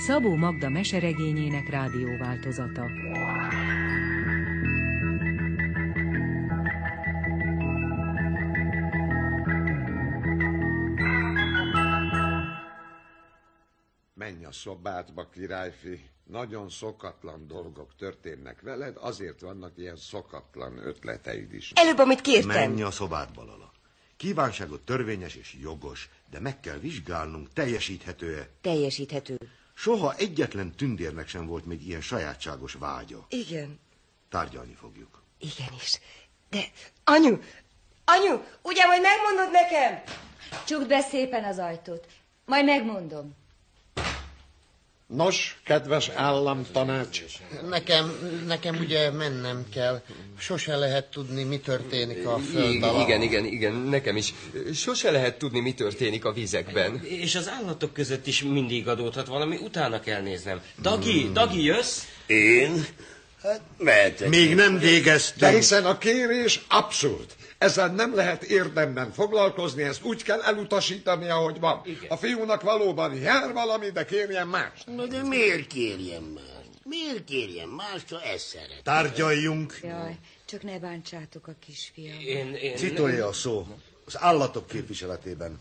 Szabó Magda meseregényének rádióváltozata. Menj a szobádba, királyfi. Nagyon szokatlan dolgok történnek veled, azért vannak ilyen szokatlan ötleteid is. Előbb, amit kértem. Menj a szobádba, Lala. Kívánságot törvényes és jogos, de meg kell vizsgálnunk, teljesíthető-e? Teljesíthető. Soha egyetlen tündérnek sem volt még ilyen sajátságos vágya. Igen. Tárgyalni fogjuk. Igenis. De, anyu, ugye majd megmondod nekem? Csukd be szépen az ajtót. Majd megmondom. Nos, kedves államtanács. Nekem ugye mennem kell. Sose lehet tudni, mi történik a föld alatt. Igen, nekem is. Sose lehet tudni, mi történik a vizekben. És az állatok között is mindig adódhat valami, utána kell néznem. Dagi, jössz? Én? Hát mehetek. Még nem végeztünk. De hiszen a kérés abszurd. Ezzel nem lehet érdemben foglalkozni, ezt úgy kell elutasítani, ahogy van. Igen. A fiúnak valóban jár valami, de kérjen mást. Na de miért kérjen mást? Miért kérjen mást, ha ezt szeret? Tárgyaljunk. Jaj, csak ne bántsátok a kisfiam. Citolja a szó. Az állatok képviseletében.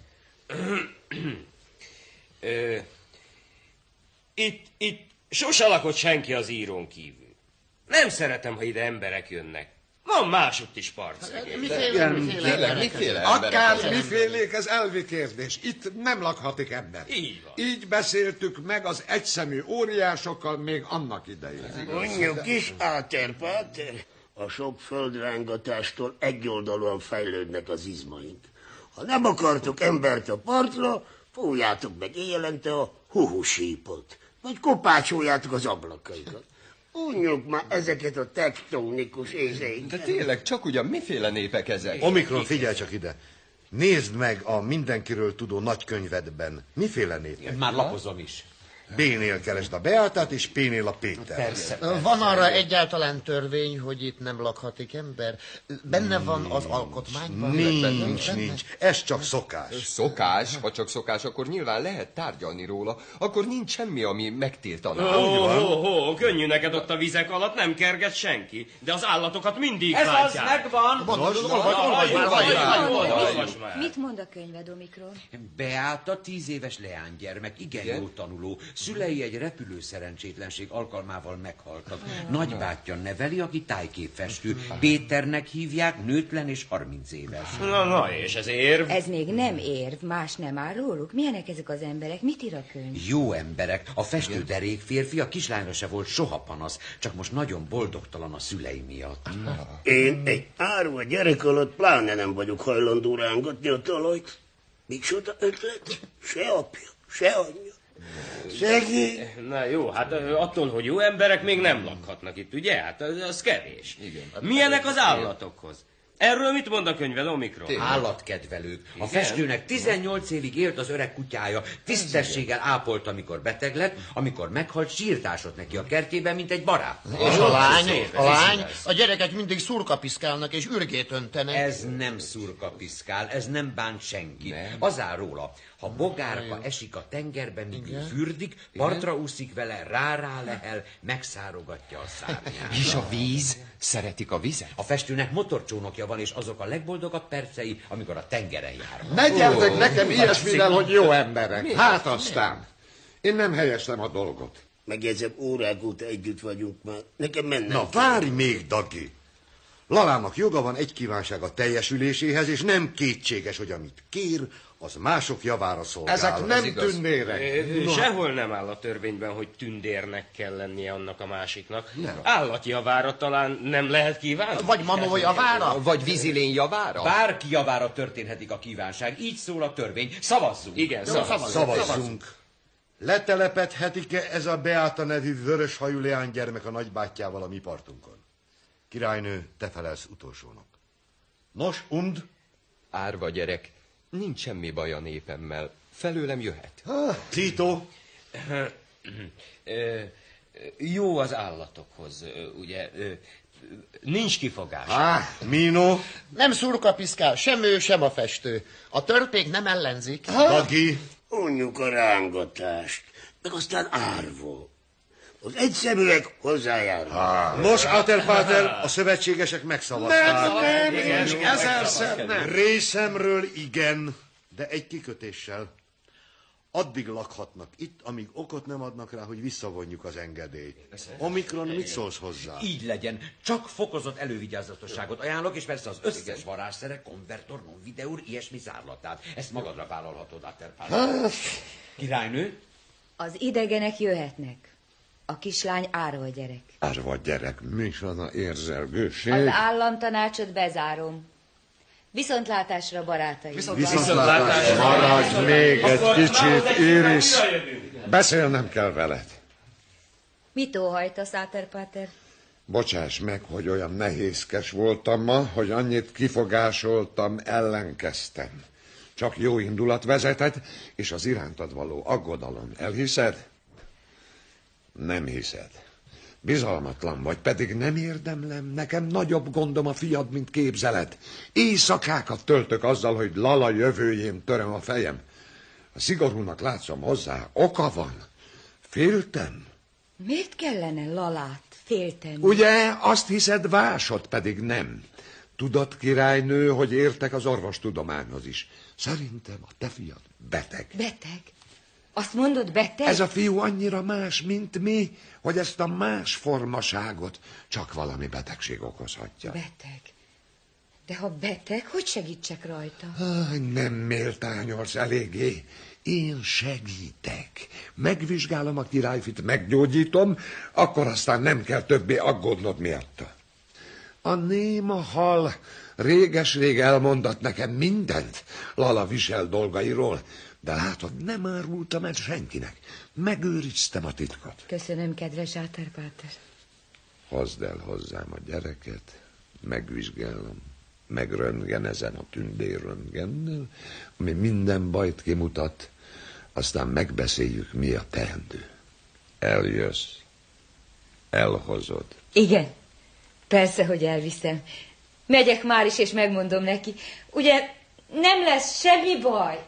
Itt sose lakott senki az írón kívül. Nem szeretem, ha ide emberek jönnek. Van másutt is partszegény. Miféle Akár mifélék, ez elvi kérdés. Itt nem lakhatik ember. Így van. Így beszéltük meg az egyszemű óriásokkal még annak idején. Mondjuk is, Áter-Páter, a sok földrángatástól egyoldalúan fejlődnek az izmaink. Ha nem akartok embert a partra, fújjátok meg éjjelente a huhusípot, vagy kopácsoljátok az ablakaikat. Unjuk már ezeket a tektonikus érzéket. De tényleg, csak ugyan miféle népek ezek? Omikron, figyelj csak ide. Nézd meg a mindenkiről tudó nagykönyvedben. Miféle népek? Már lapozom is. B-nél keresd a Beátát, és P-nél a Péter. Persze. Van arra egyáltalán törvény, hogy itt nem lakhatik ember? Benne van az alkotmányban? Nincs. Ez csak szokás. Szokás? Ha csak szokás, akkor nyilván lehet tárgyalni róla. Akkor nincs semmi, ami megtiltaná. Könnyű neked ott a vizek alatt, nem kerget senki. De az állatokat mindig Ez bántják. az, megvan! Mit mond a könyved, Omikron? Beáta 10 éves leánygyermek, igen jó tanuló. Szülei egy repülő szerencsétlenség alkalmával meghaltak. Nagybátyja neveli, aki tájképfestő. Péternek hívják, nőtlen és 30 éves. Na, és ez érv? Ez még nem érv, más nem áll róluk. Milyenek ezek az emberek? Mit ír a könyv? Jó emberek. A festő derék férfi, a kislányra se volt soha panasz, csak most nagyon boldogtalan a szülei miatt. Én egy árva gyerek alatt pláne nem vagyok hajlandó rángatni a talajt. Micsoda ötlet? Se apja, se anyja. Szegény. Na jó, hát attól, hogy jó emberek még nem lakhatnak itt, ugye? Hát az kevés. Igen. Milyenek az állatokhoz? Erről mit mond a könyved, Omikron? Állatkedvelők. A festőnek 18 évig élt az öreg kutyája. Tisztességgel ápolt, amikor beteg lett, amikor meghalt, sírtásott neki a kertjében, mint egy barát. És a lány? A gyerekek mindig szurkapiszkálnak és ürgét öntenek. Ez nem szurkapiszkál, ez nem bánt senki. Az áll róla, ha bogárka esik a tengerbe, míg ő fürdik, partra úszik vele, rá lehel, megszárogatja a szárnyát. És a víz? Szeretik a vizet? A festőnek motorcsónakja van, és azok a legboldogabb percei, amikor a tengeren jár. Ne gyertek nekem ilyesmivel, hogy jó emberek. Hát aztán. Én nem helyeztem a dolgot. Megjegyzem, órák óta együtt vagyunk már. Nekem mennem. Na, várj még, Dagi! Lalának joga van egy kívánsága teljesüléséhez, és nem kétséges, hogy amit kér, az mások javára szolgál. Ezek nem tündérek. Sehol nem áll a törvényben, hogy tündérnek kell lennie annak a másiknak. Állatjavára talán nem lehet kívánni? Vagy manó javára? Vagy vízilény javára? Bárki javára történhetik a kívánság, így szól a törvény. Szavazzunk! Igen, Szavazzunk. Letelepedhetik-e ez a Beáta nevű vöröshajú leánygyermek a nagybátyjával a mi partunkon? Királynő, te felelsz utolsónak. Nos, Árva gyerek, nincs semmi baj a népemmel. Felőlem jöhet. Tito? Jó az állatokhoz, ugye? Nincs kifogás. Mino? Nem szurkapiszkál, sem ő, sem a festő. A törpék nem ellenzik. Dagi? Unjuk a rángatást. meg aztán árva. Az egyszeműek hozzájárulnak. Nos, Áterpáter, a szövetségesek megszavazták. Nem, és ezerszer nem. Részemről igen, de egy kikötéssel. Addig lakhatnak itt, amíg okot nem adnak rá, hogy visszavonjuk az engedélyt. Omikron, mit szólsz hozzá? Így legyen. Csak fokozott elővigyázatosságot ajánlok, és persze az összes varázsszerek, konvertor, non-videór, ilyesmi zárlatát. Ezt magadra vállalhatod, Áterpáter. Királynő? Az idegenek jöhetnek. A kislány árva gyerek. Árva gyerek, micsoda érzelgőség. Az államtanácsot bezárom. Viszontlátásra, barátaim. Viszontlátásra. Maradj még egy kicsit, Iris. Beszélnem kell veled. Mit óhajtasz, Áterpáter? Bocsáss meg, hogy olyan nehézkes voltam ma, hogy annyit kifogásoltam, ellenkeztem. Csak jó indulat vezetett, és az irántad való aggodalom. Elhiszed? Nem hiszed. Bizalmatlan vagy, pedig nem érdemlem. Nekem nagyobb gondom a fiad, mint képzeled. Éjszakákat töltök azzal, hogy Lala jövőjén töröm a fejem. A szigorúnak látszom hozzá, oka van. Féltem. Miért kellene Lalát félteni? Ugye, azt hiszed, vásod, pedig nem. Tudod, királynő, hogy értek az orvostudományhoz is. Szerintem a te fiad beteg. Beteg? Azt mondod, beteg? Ez a fiú annyira más, mint mi, hogy ezt a más formaságot csak valami betegség okozhatja. Beteg? De ha beteg, hogy segítsek rajta? Nem méltányolsz eléggé. Én segítek. Megvizsgálom a királyfit, meggyógyítom, akkor aztán nem kell többé aggódnod miatta. A néma hal réges-rég elmondott nekem mindent Lala visel dolgairól, de látod, nem árultam el senkinek. Megőriztem a titkot. Köszönöm, kedves Áterpáter. Hozd el hozzám a gyereket, megvizsgálom, megröntgenezem a tündérröntgennel, ami minden bajt kimutat, aztán megbeszéljük, mi a teendő. Eljössz, elhozod. Igen, persze, hogy elviszem. Megyek már is, és megmondom neki. Ugye nem lesz semmi baj?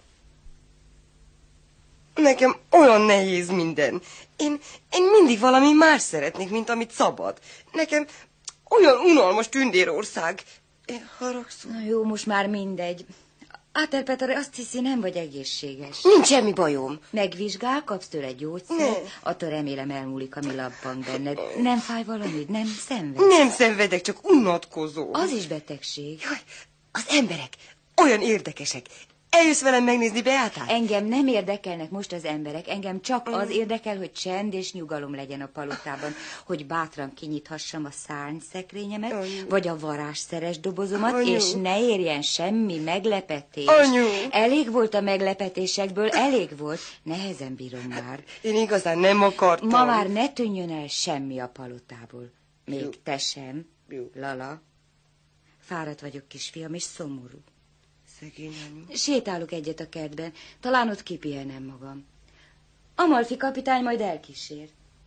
Nekem olyan nehéz minden. Én mindig valami más szeretnék, mint amit szabad. Nekem olyan unalmas tündérország. Én haragszom. Na jó, most már mindegy. Áterpáter azt hiszi, nem vagy egészséges. Nincs semmi bajom. Megvizsgál, kapsz tőle gyógyszert, attól remélem elmúlik, ami lappang benned. Nem fáj valamit, nem szenvedsz? Nem szenvedek, csak unatkozom. Az is betegség. Jaj, az emberek olyan érdekesek. Eljössz velem megnézni Beátát? Engem nem érdekelnek most az emberek, engem csak az érdekel, hogy csend és nyugalom legyen a palotában, hogy bátran kinyithassam a szárnyszekrényemet, vagy a varázsszeres dobozomat, és ne érjen semmi meglepetés. Anyu! Elég volt a meglepetésekből, elég volt, nehezen bírom már. Én igazán nem akartam. Ma már ne tűnjön el semmi a palotából. Még te sem, Lala. Fáradt vagyok, kisfiam, és szomorú. Szegény anyu. Sétálok egyet a kertben, talán ott kipihenem magam. Amalfi kapitány majd elkísér.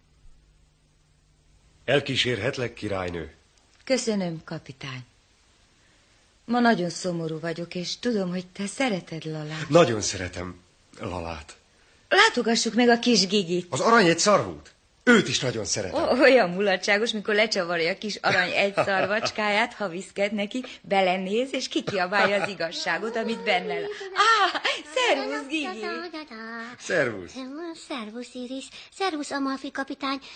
Elkísérhetlek, királynő? Köszönöm, kapitány. Ma nagyon szomorú vagyok, és tudom, hogy te szereted Lalát. Nagyon szeretem Lalát. Látogassuk meg a kis Gigit. Az arany egy szarvút? Őt is nagyon szeretem. Olyan mulatságos, mikor lecsavarja a kis arany egy szarvacskáját, ha viszket neki, belenéz, és kikiabálja az igazságot, amit benne lát. Szervusz, Gigi! Szervusz! Szervusz, Iris. Szervusz, Amalfi kapitány.